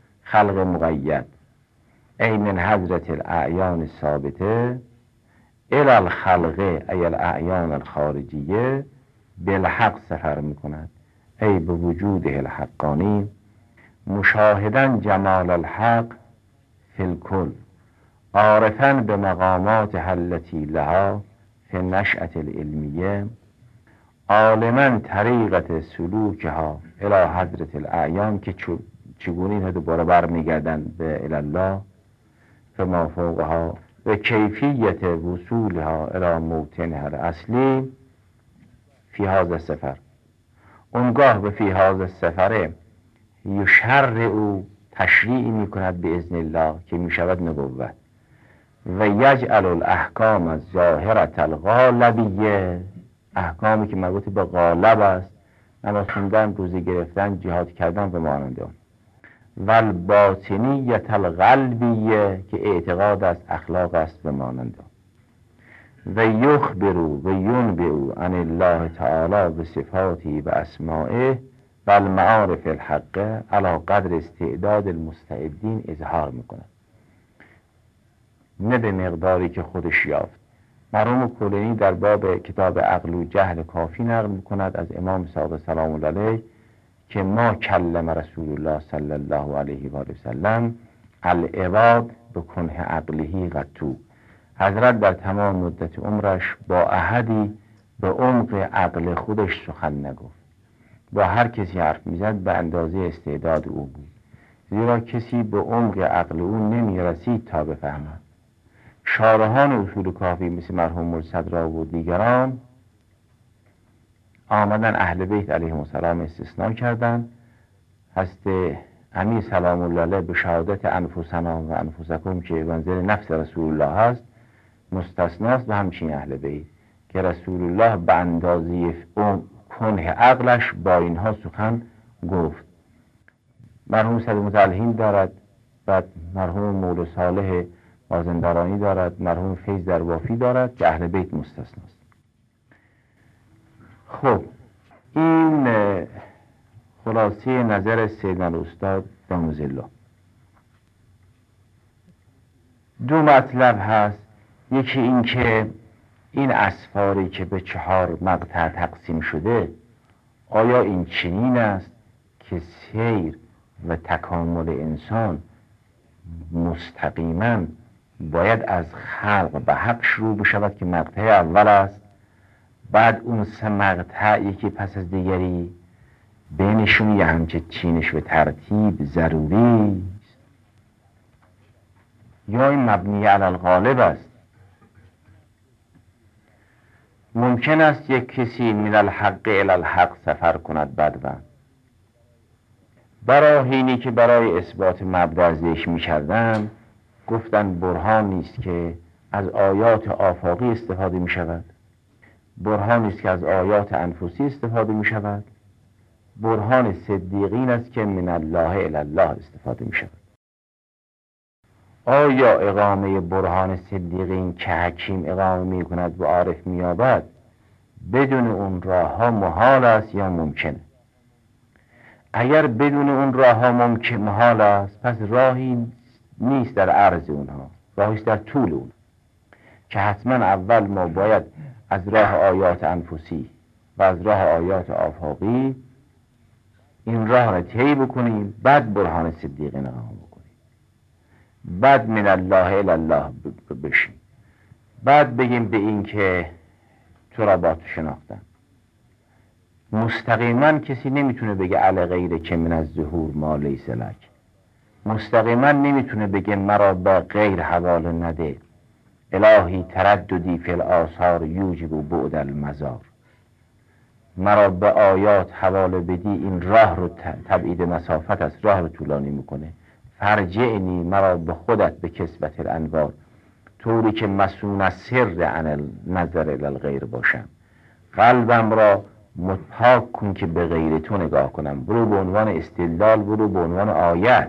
خلق مقید ای من حضرت الاعیان ثابته الی الخلقه ای الاعیان الخارجیه بالحق سفر میکند، ای به وجوده الحقانی مشاهدن جمال الحق فی الکل عارفا به مقامات التي لها فی النشأة العلمیه عالما طریقت سلوکها الی حضرت الاعیان، که چگونه اینها دوباره برمیگردن به الله فما فوقها و کیفیت وصولها الی موطنها الاصلی فی هذا السفر. اونگاه به فی هذا السفر یشرع او تشریع می کند به اذن الله که می شود نبوت و یجعل الاحکام الظاهرة الغالبیه، احکامی که مربوط به غالب است، نماز خوندن، روزه گرفتن، جهاد کردن به مانند آن، و الباطنیة القلبیه که اعتقاد است، اخلاق است به مانند آن، و یخبرو و ینبئو عن الله تعالی به صفاتی و اسمائه و المعارف الحقه علی قدر استعداد المستعدین اظهار میکند، نه به مقداری که خودش یافت. مرحوم کلینی در باب کتاب عقل و جهل کافی نقل میکند از امام صادق سلام الله علیه که ما کلم رسول الله صلی الله علیه و سلم العباد به کنه عقله قطو، حضرت در تمام مدت عمرش با احدی به عمق عقل خودش سخن نگفت، با هر کسی حرف میزد به اندازه استعداد او بود، زیرا کسی به عمق عقل او نمیرسید تا بفهمد. شارحان اصول کافی مثل مرحوم مرصدرا و دیگران آمدن اهل بیت علیهم السلام استثناء کردند. هست امیر سلام الله علیه به شهادت انفسنا و انفسکم که منزل نفس رسول الله هست مستثناست، و همچین اهل بیت که رسول الله به اندازه کنه عقلش با اینها سخن گفت. مرحوم سید متعلهین دارد، بعد مرحوم مولا صالح مازندرانی دارد، مرحوم فیض در وافی دارد که اهل بیت مستثناست. خب این خلاصه نظر سیدنا الاستاد داموز الله. دو مطلب هست، یکی این که این اسفاری که به 4 مقطع تقسیم شده آیا این چنین است که سیر و تکامل انسان مستقیما باید از خلق به حق شروع بشود که مقطع اول است، بعد اون 3 مقطع یکی پس از دیگری بینشون یه همچه چینش به ترتیب ضروری است، یا این مبنی علی الغالب است. ممکن است یک کسی من الحق الی الحق سفر کند بدون، براهینی که برای اثبات مبدا ذکر می‌کردند گفتن برهان نیست که از آیات آفاقی استفاده می شود، برهان نیست که از آیات انفسی استفاده می شود، برهان صدیقین است که من الله الی الله استفاده می شود. آیا اقامه برهان صدیقین که حکیم اقامه می کند و عارف می یابد بدون اون راه ها محال است یا ممکنه؟ اگر بدون اون راه ها محال است، پس راهی نیست در عرض اونها، راهی است در طول اون، که حتما اول ما باید از راه آیات انفسی و از راه آیات آفاقی این راه را طی بکنیم، بعد برهان صدیقین اقامه بکنیم، بعد من الله الی الله بشیم، بعد بگیم به این که تو را با تو شناختم. مستقیما کسی نمیتونه بگه علی غیر که من از ظهور ما لیس لک، مستقیما نمیتونه بگه مرا با غیر حواله نده، الهی ترددی فی الآثار یوجب بعد المزار، مرا به آیات حواله بدی این راه رو تبعید مسافت است، راه رو طولانی میکنه، فرجعنی مرا به خودت به کسبت الانوار، طوری که مسون از سر عن نظر الی الغیر باشم، قلبم را پاک کن که به غیر تو نگاه کنم، برو به عنوان استدلال، برو به عنوان آیت.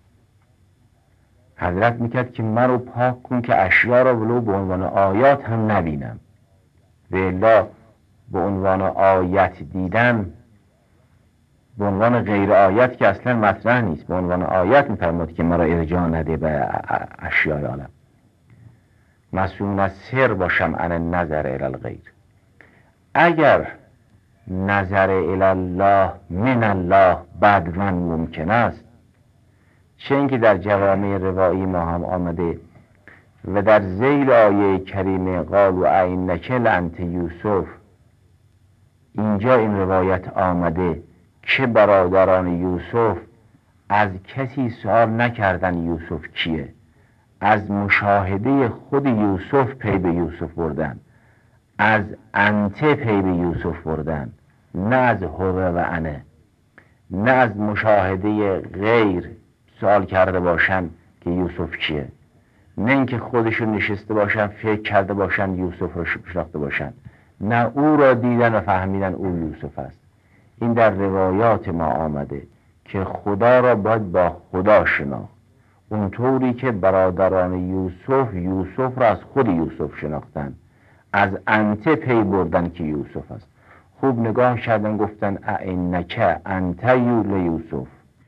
حضرت میکرد که من رو پاک کن که اشیا را ولو به عنوان آیات هم نبینم، و الا به عنوان آیت دیدن، به عنوان غیر آیت که اصلا مطرح نیست، به عنوان آیت میفرماد که مرا ارجاع نده به اشیای عالم. مسئول از سر باشم عن نظر الی الغیر. اگر نظر الی الله من الله بدون ممکن است، چه اینکه در جوامع روایی ما هم آمده و در ذیل آیه کریمه قالوا ائنک لانت یوسف، اینجا این روایت آمده که برادران یوسف از کسی سوال نکردن یوسف کیه، از مشاهده خود یوسف پی به یوسف بردن، از انت پی به یوسف بردن، نه از هو و انه، نه از مشاهده غیر سوال کرده باشن که یوسف کیه، نه اینکه خودشون نشسته باشن فکر کرده باشن یوسف رو شناخته باشن، نه او را دیدن و فهمیدن او یوسف است. این در روایات ما آمده که خدا را باید با خدا شناخت، اونطوری که برادران یوسف را از خود یوسف شناختن، از انت پی بردن که یوسف است. خوب نگاه کردن گفتن ائنک انت یوسف.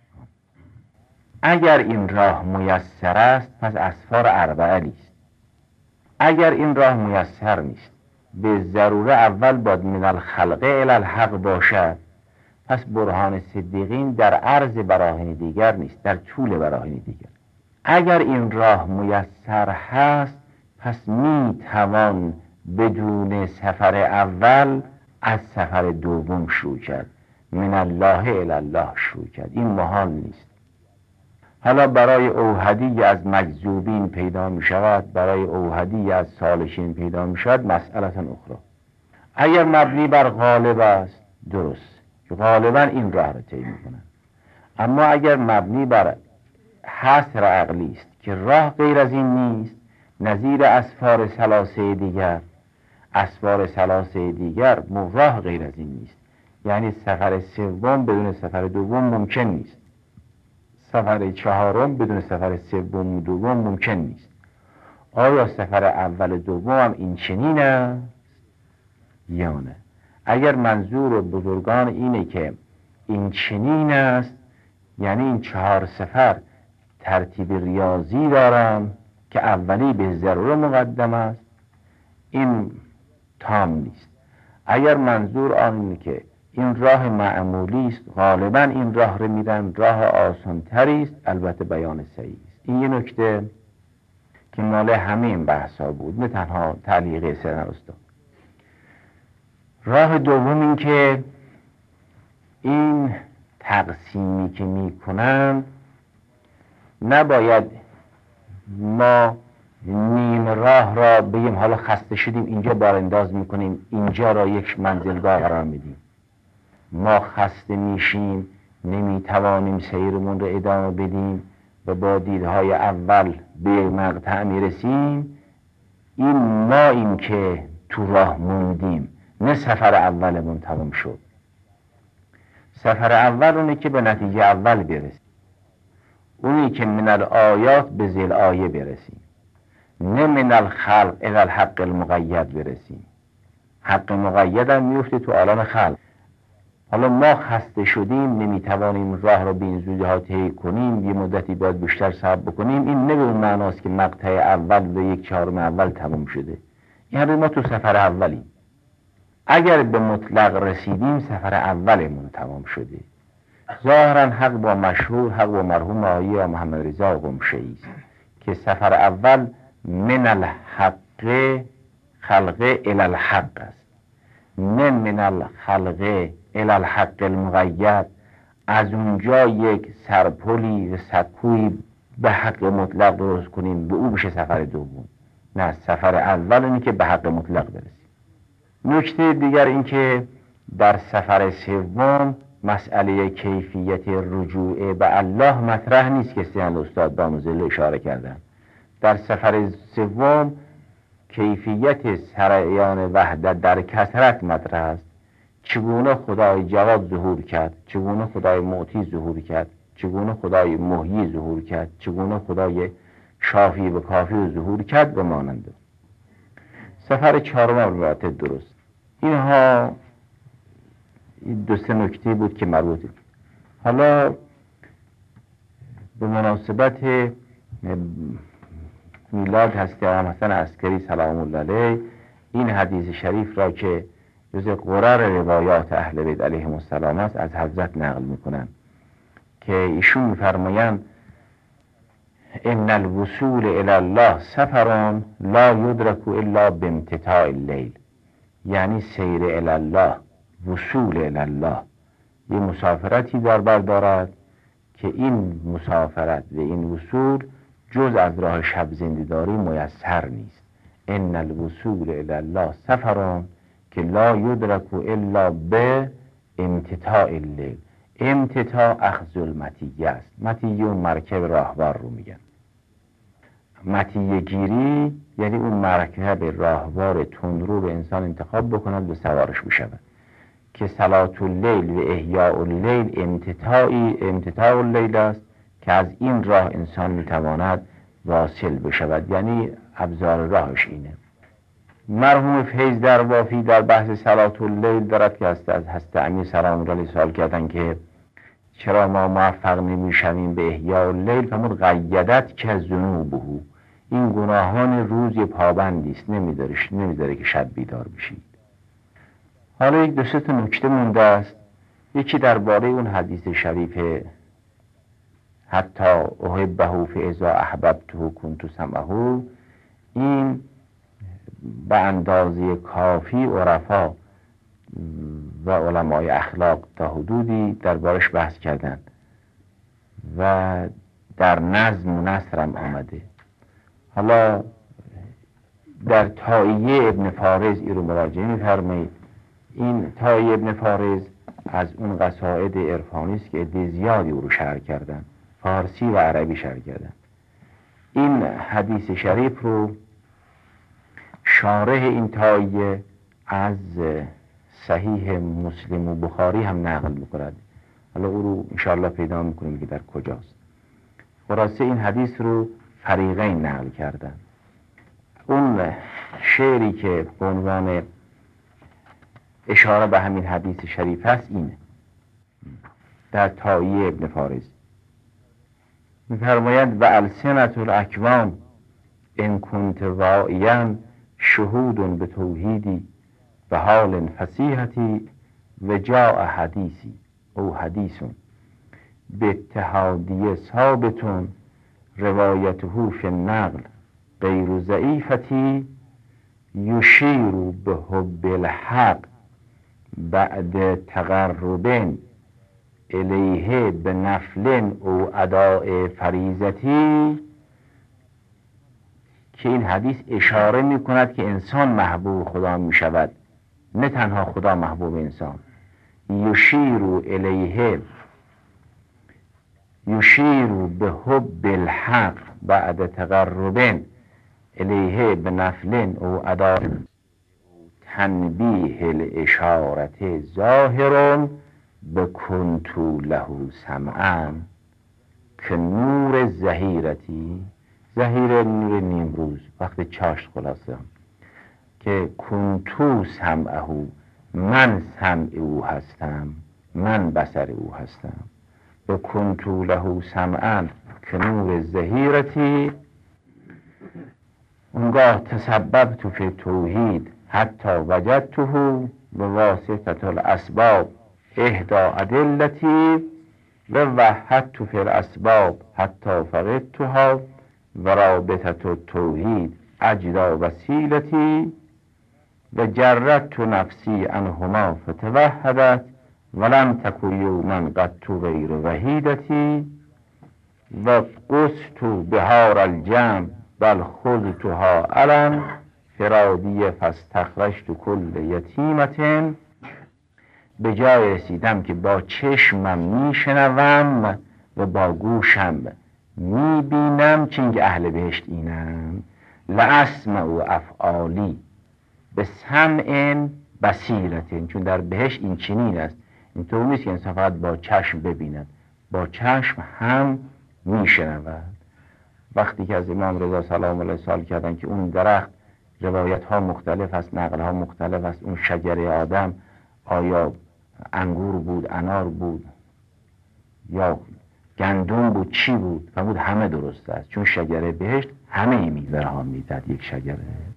اگر این راه میسر است پس اسفار اربعه نیست. اگر این راه میسر نیست به ضروره اول باید من الخلقه الی الحق باشد، پس برهان صدیقین در عرض براهین دیگر نیست، در طول براهین دیگر. اگر این راه میسر هست پس میتوان بدون سفر اول از سفر دوم شروع کرد، من الله الی الله شروع کرد. این محال نیست. حالا برای اوحدی از مجذوبین پیدا می شود، برای اوحدی از سالشین پیدا می شود، مسئله اخرى. اگر مبنی بر غالب است درست، غالبا این راه را طی می کنند. اما اگر مبنی بر حصر عقلی است که راه غیر از این نیست، نظیر اسفار ثلاثه دیگر، اسفار ثلاثه دیگر راه غیر از این نیست، یعنی سفر سوم بدون سفر دوم ممکن نیست، سفر چهارم بدون سفر سوم و دوم ممکن نیست. آیا سفر اول دوم هم این چنین است یا نه؟ اگر منظور بزرگان اینه که این چنین است، یعنی این 4 سفر ترتیب ریاضی دارم که اولی به ضروره مقدم است، این تام نیست. اگر منظور آنه که این راه معمولی است، غالبا این راه رو میرن، راه آسان تری است، البته بیان صحیح است. این یه نکته که مال همه این بحثا بود، نه تنها تعلیق سرن استاد. راه دوم این که این تقسیمی که میکنن نباید ما نیم راه را بگیم حالا خسته شدیم اینجا بارانداز میکنیم، اینجا را یک منزلگاه قرار میدیم. ما خسته میشیم، نمیتوانیم سیرمون را ادامه بدیم و با دیدهای اول به مقطع میرسیم. این ما این که تو راه موندیم، نه سفر اولمون تمام شد. سفر اول اونه که به نتیجه اول برسیم، اونی که من الآیات به ذیل آیه برسیم، نه من الخلق الی الحق المقید برسیم. حق مقید هم میفته تو عالم خلق. حالا ما خسته شدیم، نمیتوانیم راه را به این زودی ها طی کنیم، یه مدتی باید بیشتر صبر بکنیم، این نه به اون معناست که مقطع اول و 1/4 اول تمام شده. یعنی ما تو سفر اولیم. اگر به مطلق رسیدیم سفر اولمون تمام شده. ظاهرا حق با مشهور، حق با مرحوم آیه محمد رضا قمشه‌ای است که سفر اول من الحق خلق الی الحق است، نه من الخلق الی الحق المقید. از اونجا یک سرپلی و سکوی به حق مطلق درست کنیم، به او بشه سفر دوم. نه، سفر اول اینه که به حق مطلق برسیم. نکته دیگر این که در سفر سوم مسئله کیفیت رجوع به الله مطرح نیست که سیان استاد داموزله اشاره کردن. در سفر سوم کیفیت سریان وحدت در کثرت مطرح است. چگونه خدای جواد ظهور کرد، چگونه خدای معطی ظهور کرد، چگونه خدای محیی ظهور کرد، چگونه خدای شافی و کافی ظهور کرد و مانند. سفر چهارم البته درست. اینها این 2-3 نکته بود که مربوطه. حالا به مناسبت میلاد حضرت امام حسن عسکری سلام الله علیه این حدیث شریف را که جز قرر روایات اهل بیت علیهم السلام است از حضرت نقل میکنن که ایشون میفرمایند ان الوصول الی الله سفر لا یدرک الا بامتتاع اللیل، یعنی سیر الی الله، وصول الی الله یه مسافرتی در بر دارد که این مسافرت و این وصول جز از راه شب زنده‌داری میسر نیست. ان الوصول الی الله سفر که لا یدرک الا به امتتاع اللیل. امتتاع اخذ المطیه است. مطیه اون مرکب راهوار رو میگن. مطیه گیری یعنی اون مرکب راهوار تندرو رو انسان انتخاب بکند و سوارش بشود که صلاة اللیل و احیاء اللیل امتتاع اللیل است که از این راه انسان میتواند واصل بشود، یعنی ابزار راهش اینه. مرحوم فیض دروافی در بحث صلاة اللیل دارد که از حضرت امیر سلام الله علیه سوال کردن که چرا ما موفق نمیشویم به احیاء اللیل؟ فرمود قیدت که ذنوبه، این گناهان روز پابندی است، نمیداره که شب بیدار بشید. حالا یک دو سه تا نکته مونده است. یکی درباره اون حدیث شریف حتی احبه فاذا احببته کنت سمعه، این به اندازه کافی عرفا و علمای اخلاق تا حدودی دربارش بحث کردن و در نظم و نثرم آمده. حالا در تائیه ابن فارز این رو مراجعه می‌فرمایید. این تائیه ابن فارز از اون قصائد عرفانی است که عده زیادی او رو شرح کردن، فارسی و عربی شرح کردن. این حدیث شریف رو شارح این تائیه از صحیح مسلم و بخاری هم نقل می‌کند. حالا او رو انشاءالله پیدا می‌کنیم که در کجاست. خلاصه این حدیث رو فریقین نقل کردن. اون شعری که به عنوان اشاره به همین حدیث شریف است اینه. در تائیه ابن فارز می‌فرماید و السنة الاکوام ان کنت واعیا شهود به توحیدی به حال فصیحتی و جاء حدیثی او حدیثون به اتحادیه ثابتون روایته فی النقل غیر ضعیفتی یشیر به حب الحق بعد تقرب الیه به نفل او اداء فریضتی، که این حدیث اشاره می کند که انسان محبوب خدا می شود، نه تنها خدا محبوب انسان. یشیر به حب الحق بعد تقرب الیه به نفل او اداء تنبیه الاشارت ظاهر بکنتو له سمعا که نور زهیرتی، زهیر نور نیمروز وقت چاشت، خلاصه که کنتو سمعه، من سمع او هستم، من بصر او هستم، بکنتو له سمعا که نور زهیرتی، اونگاه تسببت فی توحید حتی وجدته به واسطه الاسباب اهدا ادلتی و وحدت فی الاسباب حتی فقدتها و رابطه التوحید اجدا وسیلتی و جردت نفسی عنهما فتوحدت ولم تکن یوما قط غیر وحیدتی و قصت بهار الجمع بل خذتها علم فرادی فاستخرجت کل یتیمت، به جای رسیدم که با چشمم میشنوم و با گوشم میبینم چنگ اهل بهشت اینم، لاسمع و افعالی به سمع بصیرت، چون در بهشت این چنین است. اینطور نیست که انسان فقط با چشم ببیند، با چشم هم میشنود. وقتی که از امام رضا سلام الله سوال کردن که اون درخت روایت ها مختلف است، نقل ها مختلف است، اون شجره آدم آیا انگور بود، انار بود یا گندم بود، چی بود؟ فرمود همه درست است، چون شجره بهشت همه میوه ها میداد یک شجره.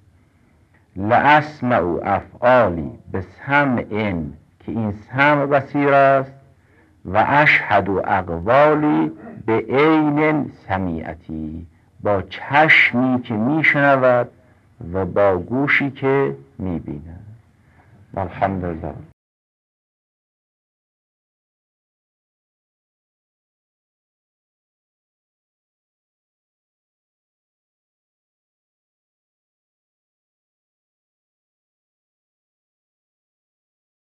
لاسمع افعالی به سمع، که این سمع بصیر است، و اشهد اقوالی به عین سمیعتی، با چشمی که میشنود و با گوشی که میبیند. الحمدلله.